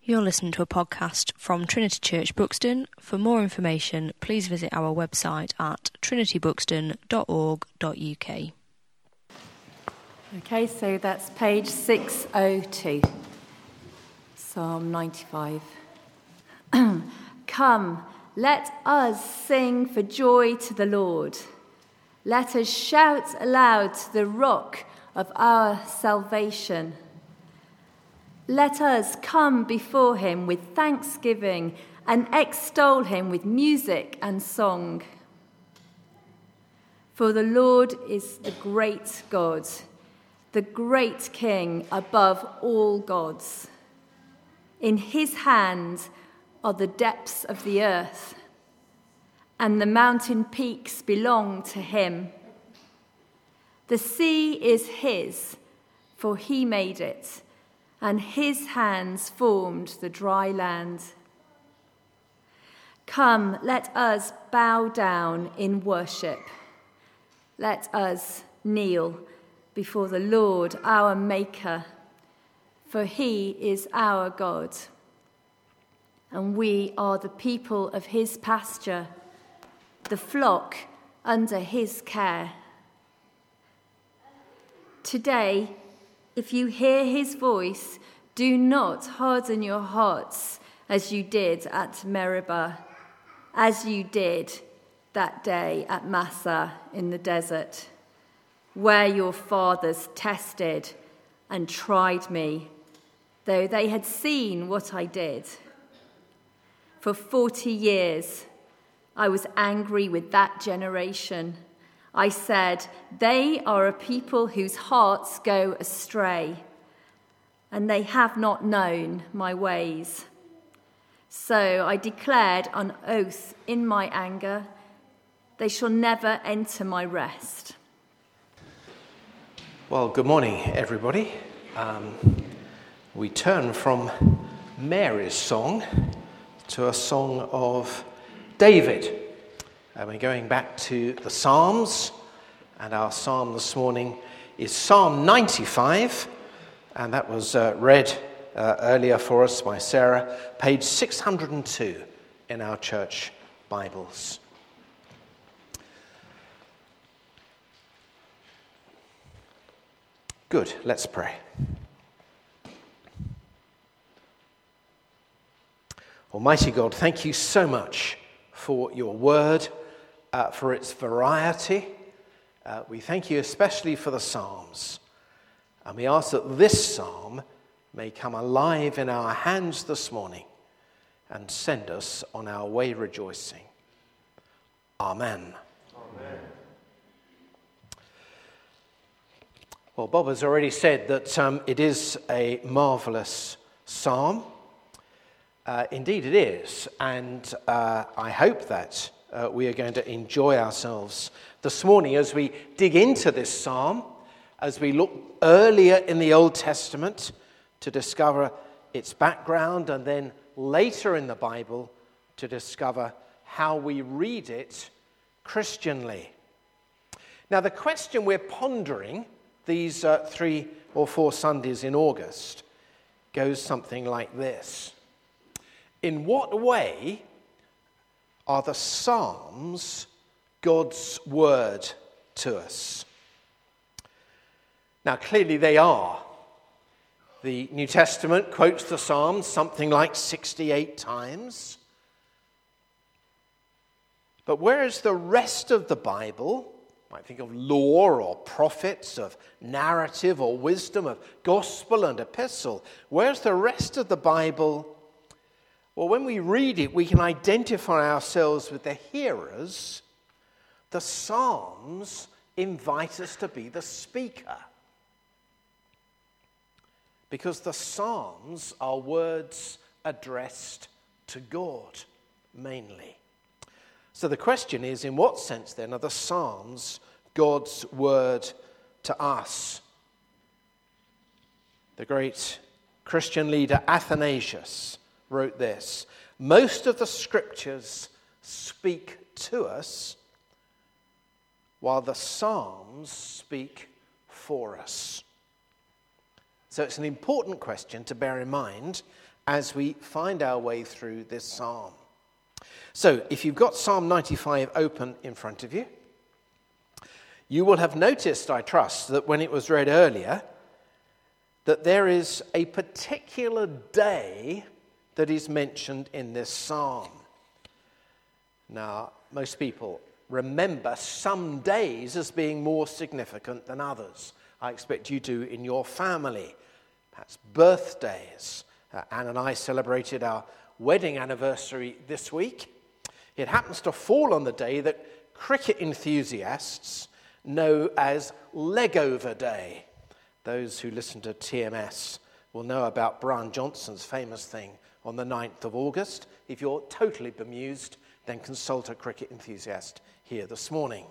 You're listening to a podcast from Trinity Church Buxton. For more information, please visit our website at trinitybuxton.org.uk. Okay, so that's page 602, Psalm 95. Come, let us sing for joy to the Lord. Let us shout aloud to the rock of our salvation. Let us come before him with thanksgiving and extol him with music and song. For the Lord is the great God, the great King above all gods. In his hand are the depths of the earth, and the mountain peaks belong to him. The sea is his, for he made it, and his hands formed the dry land. Come, let us bow down in worship. Let us kneel before the Lord our Maker, for he is our God, and we are the people of his pasture, the flock under his care. Today, if you hear his voice, do not harden your hearts as you did at Meribah, as you did that day at Massah in the desert, where your fathers tested and tried me, though they had seen what I did. For 40 years I was angry with that generation. I said, they are a people whose hearts go astray, and they have not known my ways. So I declared on oath in my anger, they shall never enter my rest. Well, good morning, everybody. We turn from Mary's song to a song of David. We're going back to the Psalms, and our psalm this morning is Psalm 95, and that was read earlier for us by Sarah, page 602 in our church Bibles. Good, let's pray. Almighty God, thank you so much for your word, for its variety. We thank you especially for the Psalms. And we ask that this psalm may come alive in our hands this morning and send us on our way rejoicing. Amen. Amen. Well, Bob has already said that it is a marvellous psalm. Indeed it is, and I hope that we are going to enjoy ourselves this morning as we dig into this psalm, as we look earlier in the Old Testament to discover its background, and then later in the Bible to discover how we read it Christianly. Now, the question we're pondering these 3 or 4 Sundays in August goes something like this. In what way are the Psalms God's word to us? Now, clearly they are. The New Testament quotes the Psalms something like 68 times. But whereas the rest of the Bible, you might think of law or prophets, of narrative or wisdom, of gospel and epistle, whereas the rest of the Bible, well, when we read it, we can identify ourselves with the hearers. The Psalms invite us to be the speaker, because the Psalms are words addressed to God, mainly. So the question is, in what sense then are the Psalms God's word to us? The great Christian leader Athanasius wrote this: most of the scriptures speak to us, while the Psalms speak for us. So it's an important question to bear in mind as we find our way through this psalm. So if you've got Psalm 95 open in front of you, you will have noticed, I trust, that when it was read earlier, that there is a particular day that is mentioned in this psalm. Now, most people remember some days as being more significant than others. I expect you do in your family, perhaps birthdays. Anne and I celebrated our wedding anniversary this week. It happens to fall on the day that cricket enthusiasts know as Legover Day. Those who listen to TMS will know about Brian Johnson's famous thing on the 9th of August. If you're totally bemused, then consult a cricket enthusiast here this morning.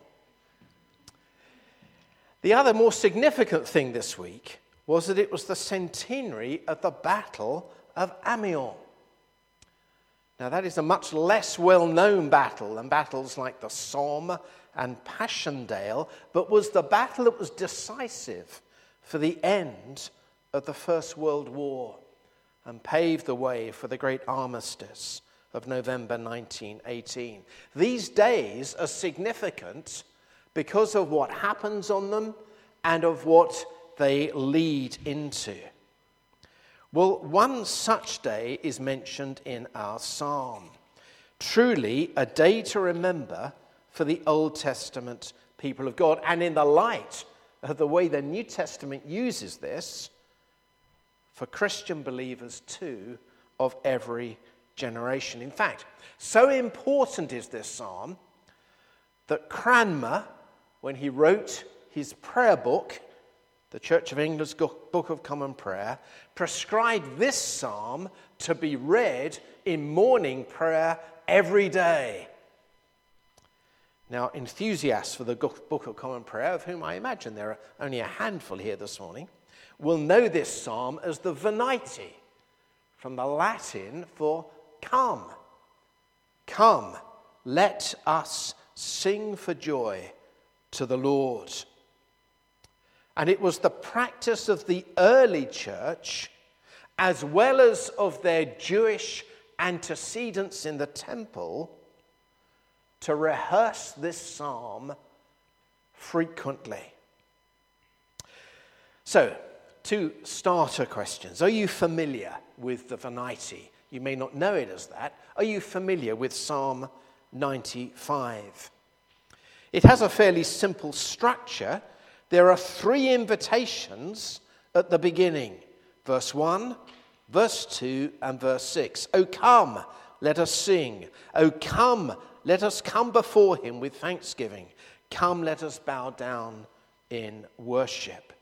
The other more significant thing this week was that it was the centenary of the Battle of Amiens. Now that is a much less well-known battle than battles like the Somme and Passchendaele, but was the battle that was decisive for the end of the First World War and paved the way for the great armistice of November 1918. These days are significant because of what happens on them and of what they lead into. Well, one such day is mentioned in our psalm. Truly a day to remember for the Old Testament people of God, and in the light of the way the New Testament uses this, for Christian believers too of every generation. In fact, so important is this psalm that Cranmer, when he wrote his prayer book, the Church of England's Book of Common Prayer, prescribed this psalm to be read in morning prayer every day. Now, enthusiasts for the Book of Common Prayer, of whom I imagine there are only a handful here this morning, will know this psalm as the Venite, from the Latin for come. Come, let us sing for joy to the Lord. And it was the practice of the early church, as well as of their Jewish antecedents in the temple, to rehearse this psalm frequently. So, two starter questions. Are you familiar with the Venite? You may not know it as that. Are you familiar with Psalm 95? It has a fairly simple structure. There are 3 invitations at the beginning. Verse 1, verse 2, and verse 6. O come, let us sing. O come, let us come before him with thanksgiving. Come, let us bow down in worship.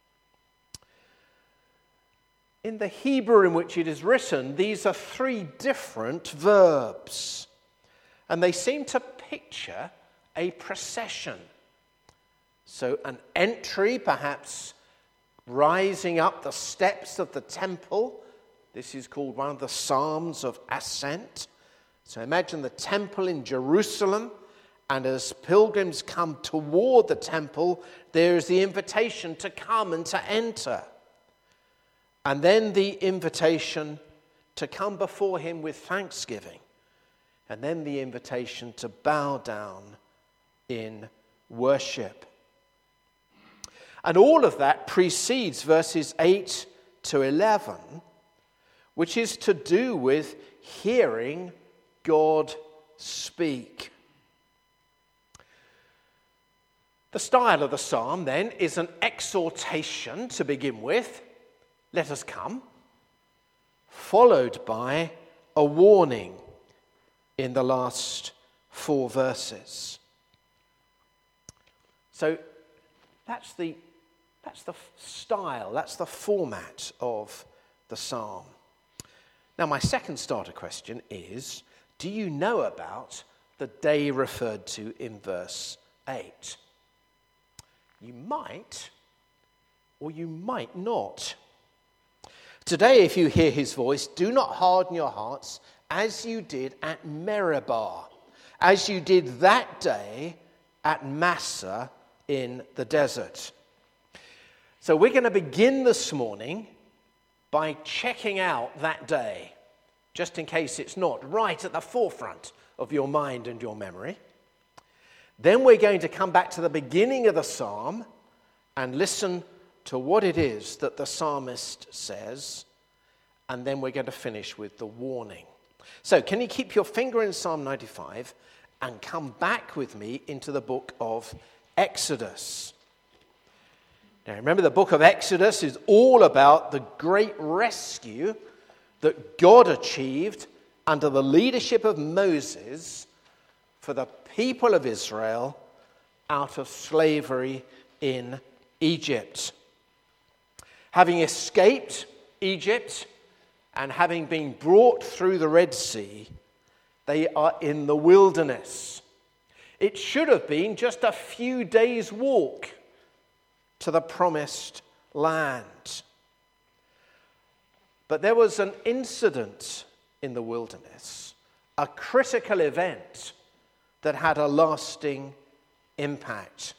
In the Hebrew in which it is written, these are 3 different verbs, and they seem to picture a procession. So an entry, perhaps rising up the steps of the temple. This is called one of the Psalms of Ascent. So imagine the temple in Jerusalem, and as pilgrims come toward the temple, there is the invitation to come and to enter. And then the invitation to come before him with thanksgiving. And then the invitation to bow down in worship. And all of that precedes verses 8 to 11, which is to do with hearing God speak. The style of the psalm, then, is an exhortation to begin with. Let us come, followed by a warning in the last 4 verses. So that's the style, that's the format of the psalm. Now, my second starter question is, do you know about the day referred to in verse 8? You might, or you might not. Today, if you hear his voice, do not harden your hearts as you did at Meribah, as you did that day at Massah in the desert. So we're going to begin this morning by checking out that day, just in case it's not right at the forefront of your mind and your memory. Then we're going to come back to the beginning of the psalm and listen to what it is that the psalmist says, and then we're going to finish with the warning. So can you keep your finger in Psalm 95 and come back with me into the book of Exodus? Now remember, the book of Exodus is all about the great rescue that God achieved under the leadership of Moses for the people of Israel out of slavery in Egypt. Having escaped Egypt and having been brought through the Red Sea, they are in the wilderness. It should have been just a few days' walk to the promised land. But there was an incident in the wilderness, a critical event that had a lasting impact.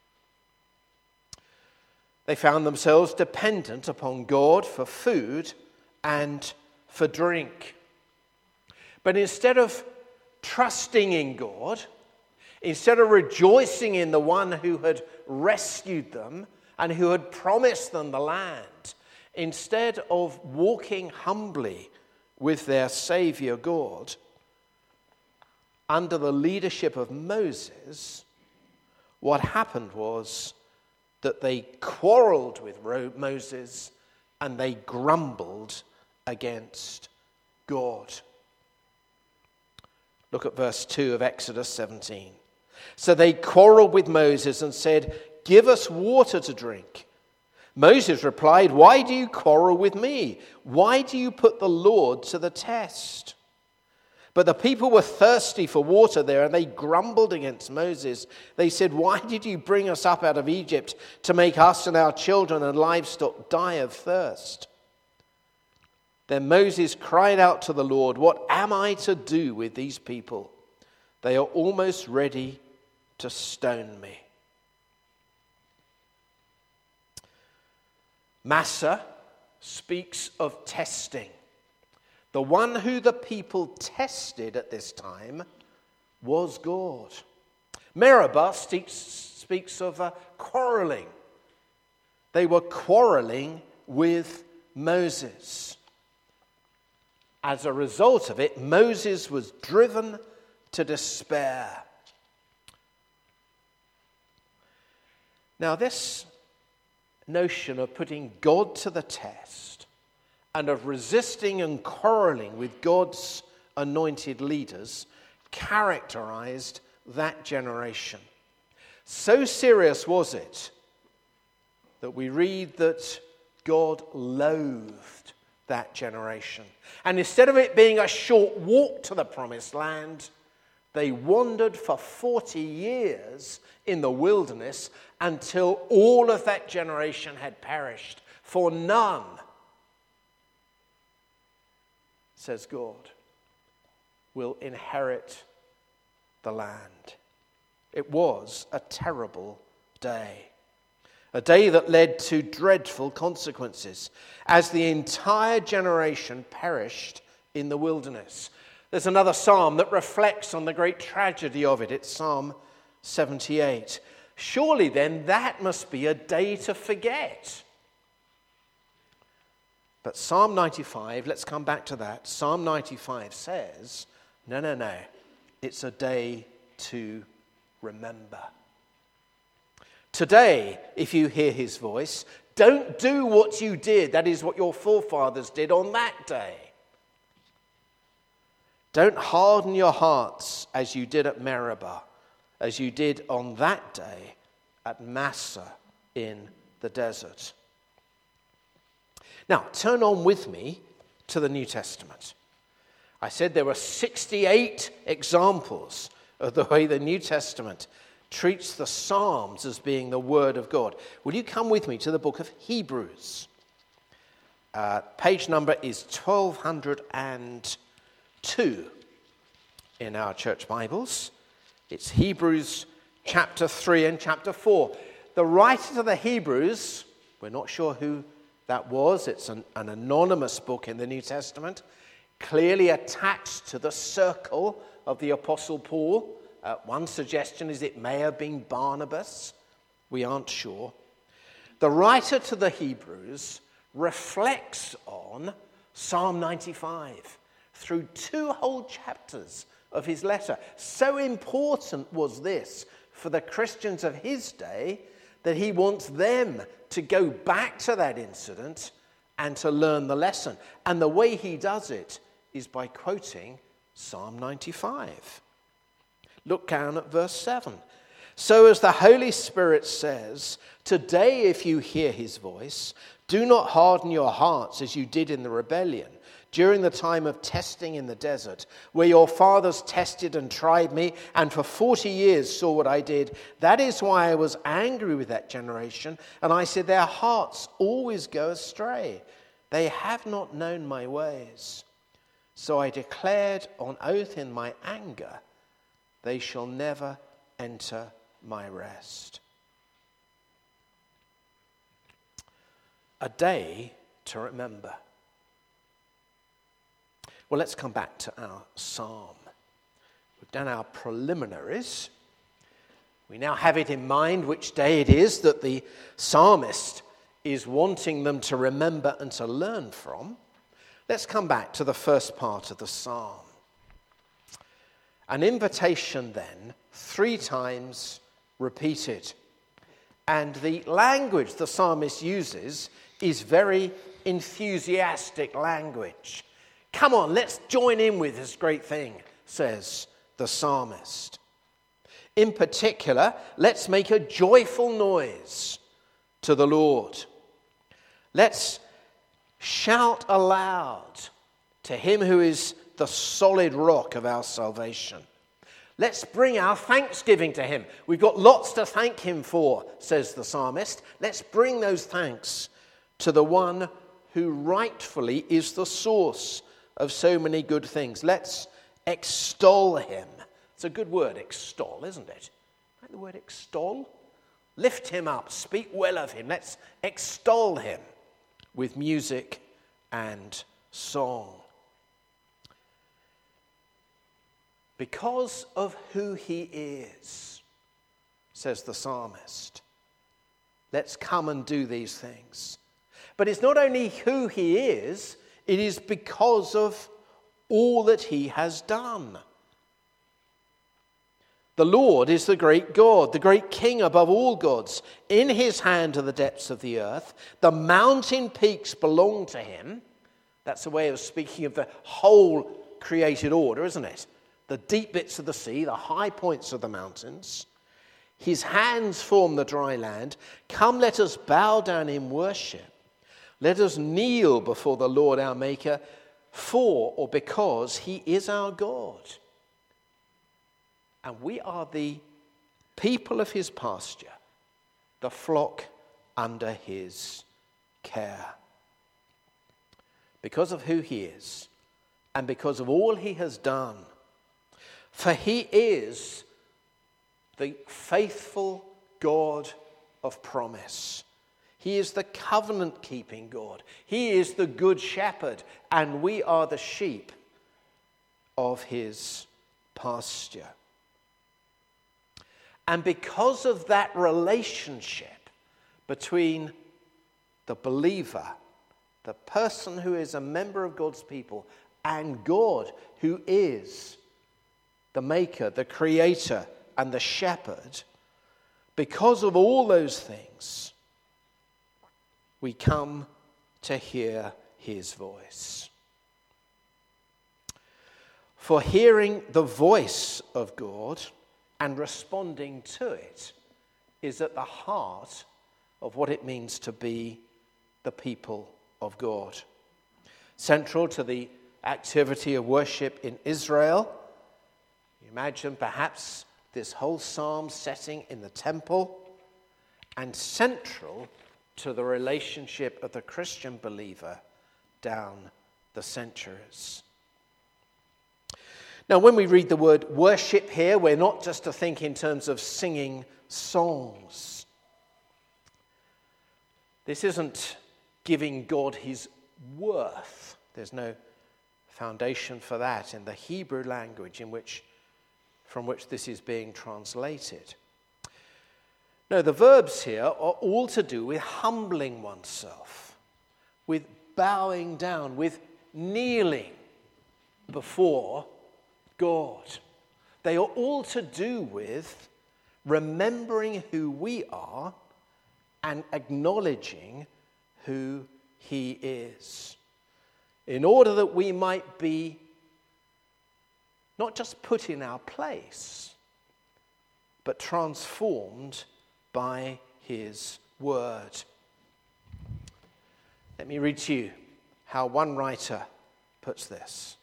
They found themselves dependent upon God for food and for drink. But instead of trusting in God, instead of rejoicing in the one who had rescued them and who had promised them the land, instead of walking humbly with their Savior God, under the leadership of Moses, what happened was that they quarreled with Moses and they grumbled against God. Look at verse 2 of Exodus 17. So they quarreled with Moses and said, "Give us water to drink." Moses replied, "Why do you quarrel with me? Why do you put the Lord to the test?" But the people were thirsty for water there, and they grumbled against Moses. They said, "Why did you bring us up out of Egypt to make us and our children and livestock die of thirst?" Then Moses cried out to the Lord, "What am I to do with these people? They are almost ready to stone me." Massa speaks of testing. The one who the people tested at this time was God. Meribah speaks of quarreling. They were quarreling with Moses. As a result of it, Moses was driven to despair. Now, this notion of putting God to the test and of resisting and quarreling with God's anointed leaders characterized that generation. So serious was it that we read that God loathed that generation. And instead of it being a short walk to the promised land, they wandered for 40 years in the wilderness until all of that generation had perished. For none, says God, will inherit the land. It was a terrible day. A day that led to dreadful consequences as the entire generation perished in the wilderness. There's another psalm that reflects on the great tragedy of it. It's Psalm 78. Surely then that must be a day to forget. But Psalm 95, let's come back to that. Psalm 95 says, no. It's a day to remember. Today, if you hear his voice, don't do what you did. That is what your forefathers did on that day. Don't harden your hearts as you did at Meribah, as you did on that day at Massa in the desert. Now, turn on with me to the New Testament. I said there were 68 examples of the way the New Testament treats the Psalms as being the Word of God. Will you come with me to the book of Hebrews? Page number is 1202 in our church Bibles. It's Hebrews chapter 3 and chapter 4. The writer to the Hebrews We're not sure who that was. It's an anonymous book in the New Testament, clearly attached to the circle of the Apostle Paul. One suggestion is it may have been Barnabas. We aren't sure. The writer to the Hebrews reflects on Psalm 95 through 2 whole chapters of his letter. So important was this for the Christians of his day that he wants them to go back to that incident and to learn the lesson. And the way he does it is by quoting Psalm 95. Look down at verse 7. So as the Holy Spirit says, today if you hear his voice, do not harden your hearts as you did in the rebellion, during the time of testing in the desert, where your fathers tested and tried me, and for 40 years saw what I did. That is why I was angry with that generation, and I said, their hearts always go astray. They have not known my ways. So I declared on oath in my anger, they shall never enter my rest. A day to remember. Well, let's come back to our psalm. We've done our preliminaries. We now have it in mind which day it is that the psalmist is wanting them to remember and to learn from. Let's come back to the first part of the psalm. An invitation then, 3 times repeated. And the language the psalmist uses is very enthusiastic language. Come on, let's join in with this great thing, says the psalmist. In particular, let's make a joyful noise to the Lord. Let's shout aloud to him who is the solid rock of our salvation. Let's bring our thanksgiving to him. We've got lots to thank him for, says the psalmist. Let's bring those thanks to the one who rightfully is the source of so many good things. Let's extol him. It's a good word, extol, isn't it? Like the word extol? Lift him up, speak well of him. Let's extol him with music and song. Because of who he is, says the psalmist, let's come and do these things. But it's not only who he is, it is because of all that he has done. The Lord is the great God, the great King above all gods. In his hand are the depths of the earth. The mountain peaks belong to him. That's a way of speaking of the whole created order, isn't it? The deep bits of the sea, the high points of the mountains. His hands form the dry land. Come, let us bow down in worship. Let us kneel before the Lord our Maker, for or because he is our God. And we are the people of his pasture, the flock under his care. Because of who he is, and because of all he has done. For he is the faithful God of promise. He is the covenant-keeping God. He is the good shepherd, and we are the sheep of his pasture. And because of that relationship between the believer, the person who is a member of God's people, and God, who is the maker, the creator, and the shepherd, because of all those things, we come to hear his voice. For hearing the voice of God and responding to it is at the heart of what it means to be the people of God. Central to the activity of worship in Israel, you imagine perhaps this whole psalm setting in the temple, and central to the relationship of the Christian believer down the centuries. Now, when we read the word worship here, we're not just to think in terms of singing songs. This isn't giving God his worth. There's no foundation for that in the Hebrew language from which this is being translated. No, the verbs here are all to do with humbling oneself, with bowing down, with kneeling before God. They are all to do with remembering who we are and acknowledging who he is, in order that we might be not just put in our place, but transformed by his word. Let me read to you how one writer puts this.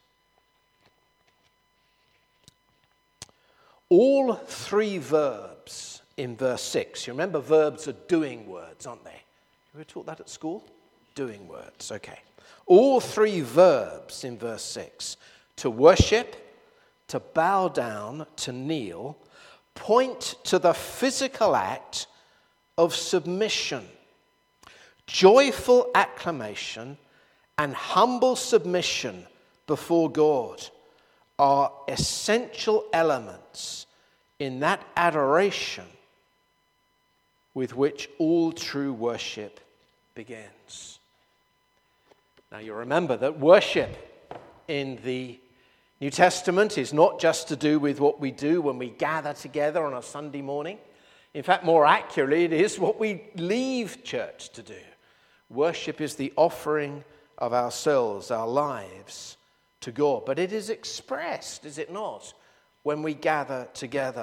All three verbs in verse 6. You remember verbs are doing words, aren't they? You ever taught that at school? Doing words, okay. All three verbs in verse 6, to worship, to bow down, to kneel, point to the physical act of submission, joyful acclamation, and humble submission before God are essential elements in that adoration with which all true worship begins. Now you remember that worship in the New Testament is not just to do with what we do when we gather together on a Sunday morning. In fact, more accurately, it is what we leave church to do. Worship is the offering of ourselves, our lives, to God. But it is expressed, is it not, when we gather together.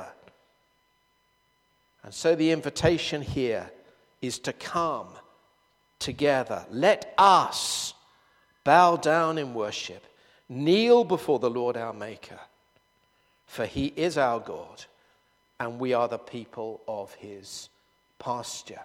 And so the invitation here is to come together. Let us bow down in worship, kneel before the Lord our Maker, for he is our God, and we are the people of his pasture.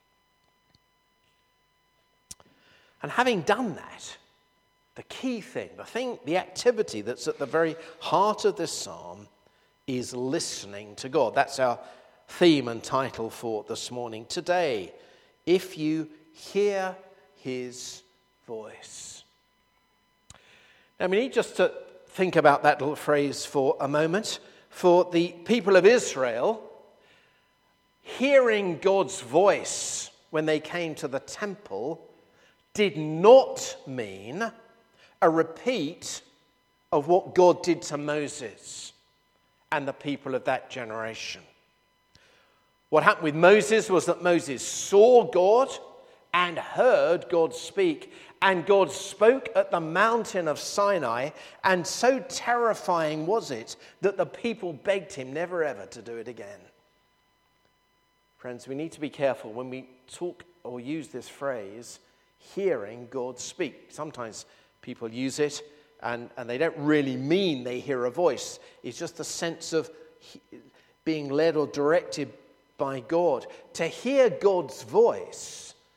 And having done that, the key thing, the activity that's at the very heart of this psalm is listening to God. That's our theme and title for this morning. Today, if you hear his voice. Now we need just to think about that little phrase for a moment. For the people of Israel, hearing God's voice when they came to the temple did not mean a repeat of what God did to Moses and the people of that generation. What happened with Moses was that Moses saw God and heard God speak. And God spoke at the mountain of Sinai, and so terrifying was it that the people begged him never ever to do it again. Friends, we need to be careful when we talk or use this phrase, hearing God speak. Sometimes people use it and they don't really mean they hear a voice. It's just a sense of being led or directed by God. To hear God's voice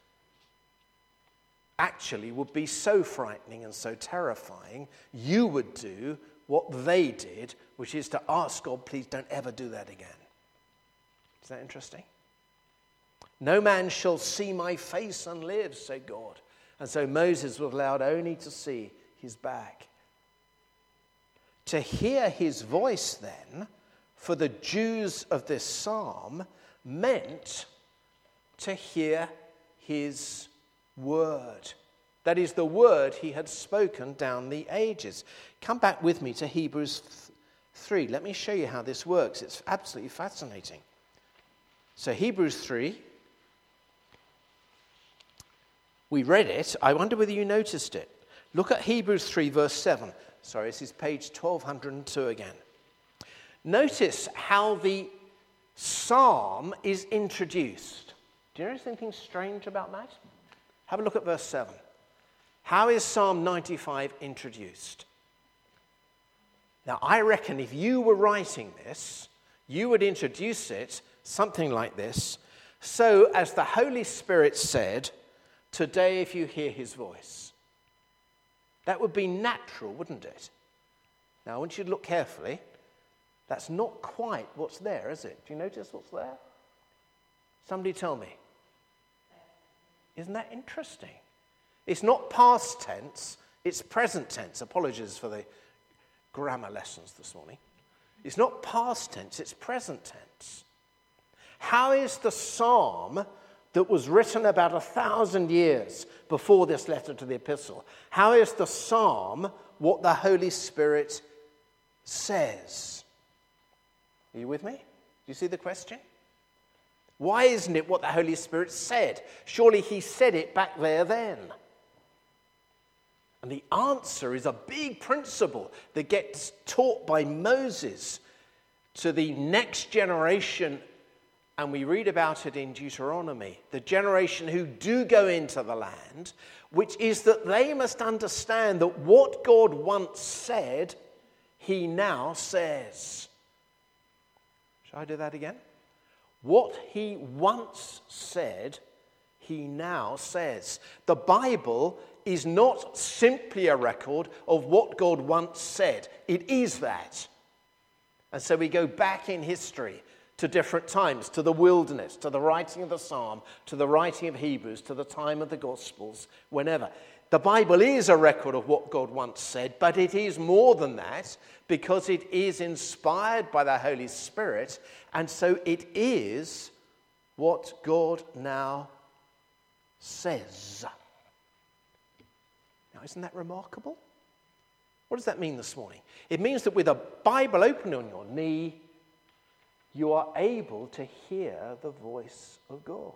actually would be so frightening and so terrifying, you would do what they did, which is to ask God, please don't ever do that again. Is that interesting? No man shall see my face and live, said God. And so Moses was allowed only to see his back. To hear his voice then, for the Jews of this psalm, meant to hear his word. That is the word he had spoken down the ages. Come back with me to Hebrews 3. Let me show you how this works. It's absolutely fascinating. So Hebrews 3, we read it. I wonder whether you noticed it. Look at Hebrews 3 verse 7. Sorry, this is page 1202 again. Notice how the psalm is introduced. Do you notice anything strange about that? Have a look at verse 7. How is Psalm 95 introduced? Now, I reckon if you were writing this, you would introduce it something like this. So, as the Holy Spirit said, today if you hear his voice. That would be natural, wouldn't it? Now, I want you to look carefully. That's not quite what's there, is it? Do you notice what's there? Somebody tell me. Isn't that interesting? It's not past tense, it's present tense. Apologies for the grammar lessons this morning. It's not past tense, it's present tense. How is the psalm that was written about 1,000 years before this letter to the epistle, how is the psalm what the Holy Spirit says? Are you with me? Do you see the question? Why isn't it what the Holy Spirit said? Surely he said it back there then. And the answer is a big principle that gets taught by Moses to the next generation, and we read about it in Deuteronomy, the generation who do go into the land, which is that they must understand that what God once said, he now says. Shall I do that again? What he once said, he now says. The Bible is not simply a record of what God once said. It is that. And so we go back in history to different times, to the wilderness, to the writing of the Psalm, to the writing of Hebrews, to the time of the Gospels, whenever. The Bible is a record of what God once said, but it is more than that because it is inspired by the Holy Spirit, and so it is what God now says. Now, isn't that remarkable? What does that mean this morning? It means that with a Bible open on your knee, you are able to hear the voice of God.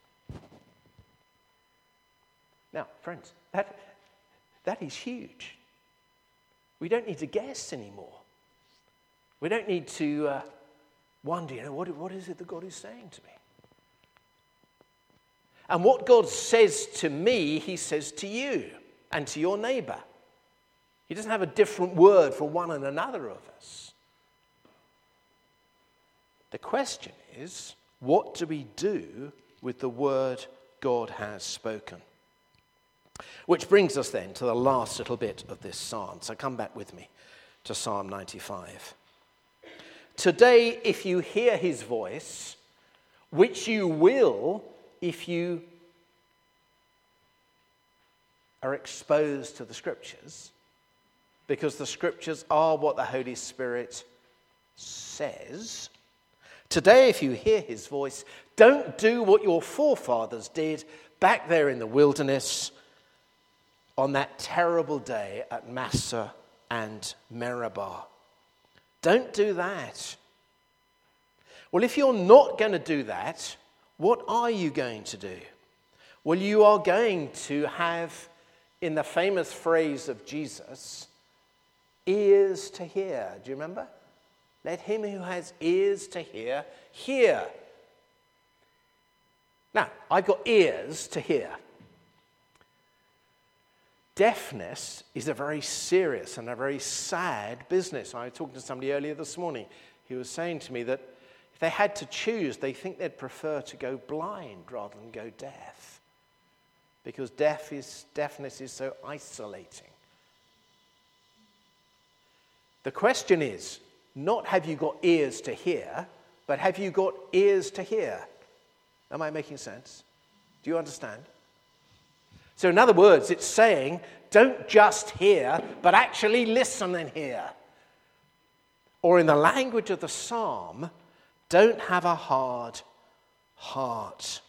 Now, friends, that is huge. We don't need to guess anymore. We don't need to wonder, what is it that God is saying to me? And what God says to me, he says to you and to your neighbor. He doesn't have a different word for one and another of us. The question is, what do we do with the word God has spoken? Which brings us then to the last little bit of this psalm. So come back with me to Psalm 95. Today, if you hear his voice, which you will if you are exposed to the scriptures, because the scriptures are what the Holy Spirit says. Today, if you hear his voice, don't do what your forefathers did back there in the wilderness on that terrible day at Massah and Meribah. Don't do that. Well, if you're not going to do that, what are you going to do? Well, you are going to have, in the famous phrase of Jesus, ears to hear. Do you remember? Let him who has ears to hear, hear. Now, I've got ears to hear. Deafness is a very serious and a very sad business. I was talking to somebody earlier this morning. He was saying to me that if they had to choose, they think they'd prefer to go blind rather than go deaf. Because deafness is so isolating. The question is, not have you got ears to hear, but have you got ears to hear? Am I making sense? Do you understand? So in other words, it's saying, don't just hear, but actually listen and hear. Or in the language of the psalm, don't have a hard heart.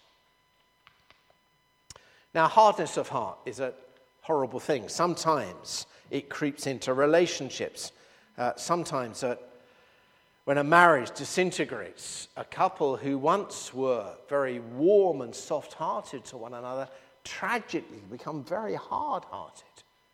Now, hardness of heart is a horrible thing. Sometimes it creeps into relationships. Sometimes when a marriage disintegrates, a couple who once were very warm and soft-hearted to one another tragically become very hard-hearted.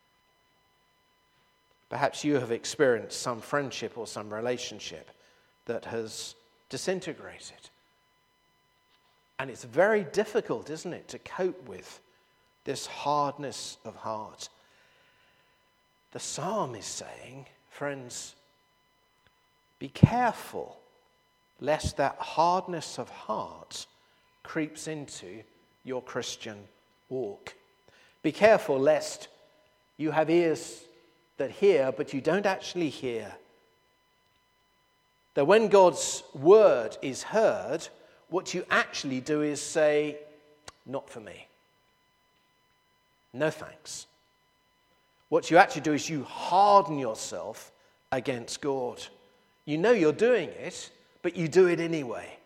Perhaps you have experienced some friendship or some relationship that has disintegrated. And it's very difficult, isn't it, to cope with this hardness of heart. The psalm is saying, friends, be careful lest that hardness of heart creeps into your Christian walk. Be careful lest you have ears that hear, but you don't actually hear. That when God's word is heard, what you actually do is say, not for me. No thanks. What you actually do is you harden yourself against God. You know you're doing it, but you do it anyway.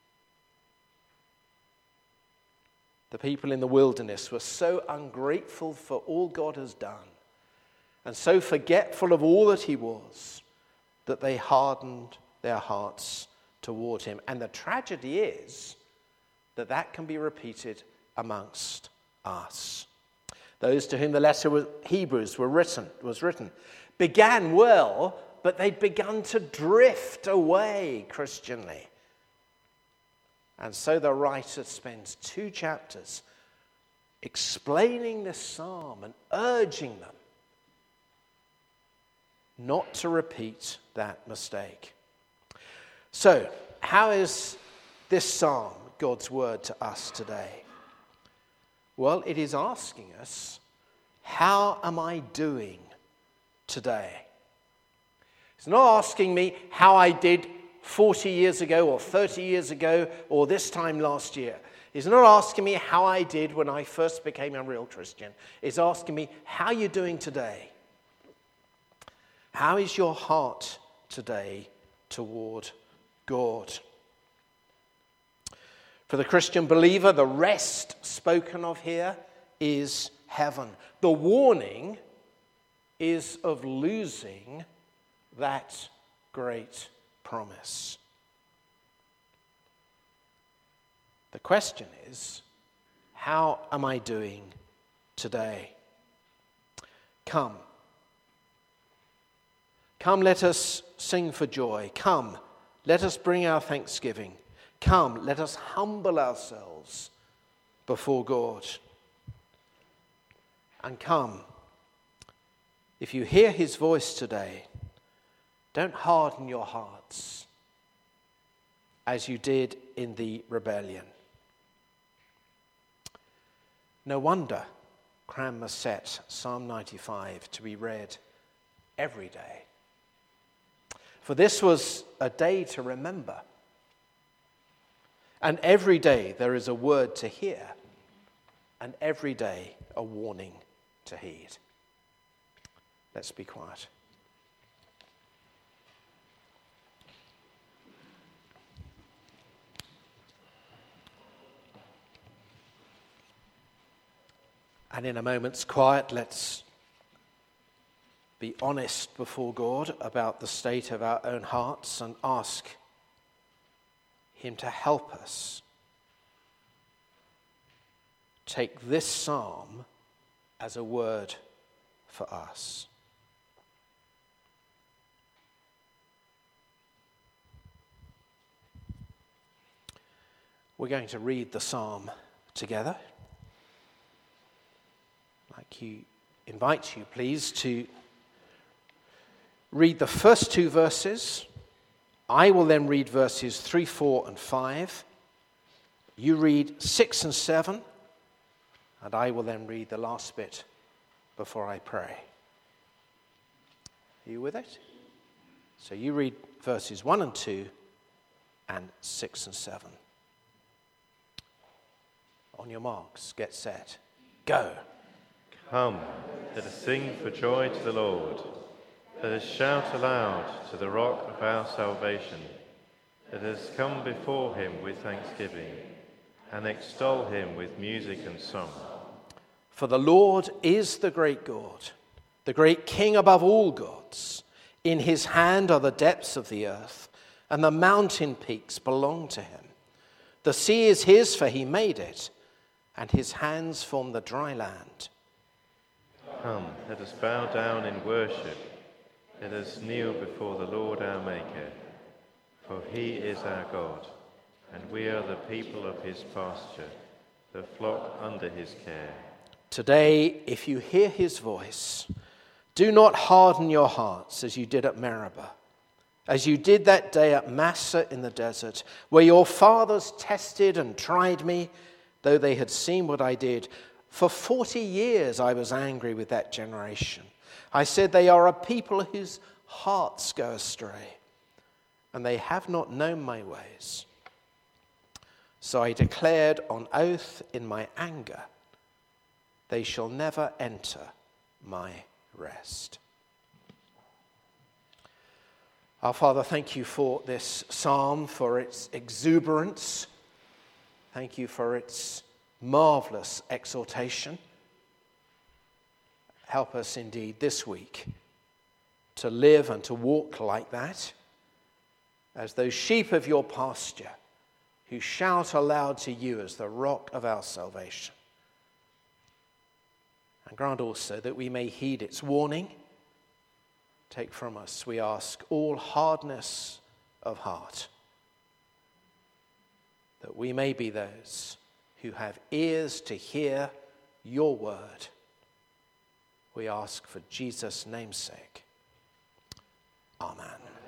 The people in the wilderness were so ungrateful for all God has done and so forgetful of all that he was that they hardened their hearts toward him. And the tragedy is that that can be repeated amongst us. Those to whom the letter of Hebrews was written began well, but they'd begun to drift away Christianly. And so the writer spends 2 chapters explaining this psalm and urging them not to repeat that mistake. So, how is this psalm God's word to us today? Well, it is asking us, how am I doing today? It's not asking me how I did 40 years ago or 30 years ago or this time last year. It's not asking me how I did when I first became a real Christian. It's asking me, how are you doing today? How is your heart today toward God? For the Christian believer, the rest spoken of here is heaven. The warning is of losing that great promise. The question is, how am I doing today? Come. Come, let us sing for joy. Come, let us bring our thanksgiving. Come, let us humble ourselves before God. And come, if you hear his voice today, don't harden your hearts as you did in the rebellion. No wonder Cranmer set Psalm 95 to be read every day. For this was a day to remember. And every day there is a word to hear, and every day a warning to heed. Let's be quiet. And in a moment's quiet, let's be honest before God about the state of our own hearts and ask him to help us take this psalm as a word for us. We're going to read the psalm together. Invite you, please, to read the first 2 verses. I will then read verses 3, 4, and 5. You read 6 and 7, and I will then read the last bit before I pray. Are you with it? So you read verses 1 and 2 and 6 and 7. On your marks, get set, go. Come, let us sing for joy to the Lord. Let us shout aloud to the rock of our salvation. Let us come before him with thanksgiving and extol him with music and song. For the Lord is the great God, the great King above all gods. In his hand are the depths of the earth, and the mountain peaks belong to him. The sea is his, for he made it, and his hands form the dry land. Come, let us bow down in worship. Let us kneel before the Lord our Maker. For he is our God, and we are the people of his pasture, the flock under his care. Today, if you hear his voice, do not harden your hearts as you did at Meribah, as you did that day at Massah in the desert, where your fathers tested and tried me, though they had seen what I did. For 40 years I was angry with that generation. I said, they are a people whose hearts go astray, and they have not known my ways. So I declared on oath in my anger, they shall never enter my rest. Our Father, thank you for this psalm, for its exuberance. Thank you for its marvelous exhortation. Help us indeed this week to live and to walk like that, as those sheep of your pasture who shout aloud to you as the rock of our salvation. And grant also that we may heed its warning. Take from us, we ask, all hardness of heart, that we may be those who have ears to hear your word. We ask for Jesus' name's sake. Amen.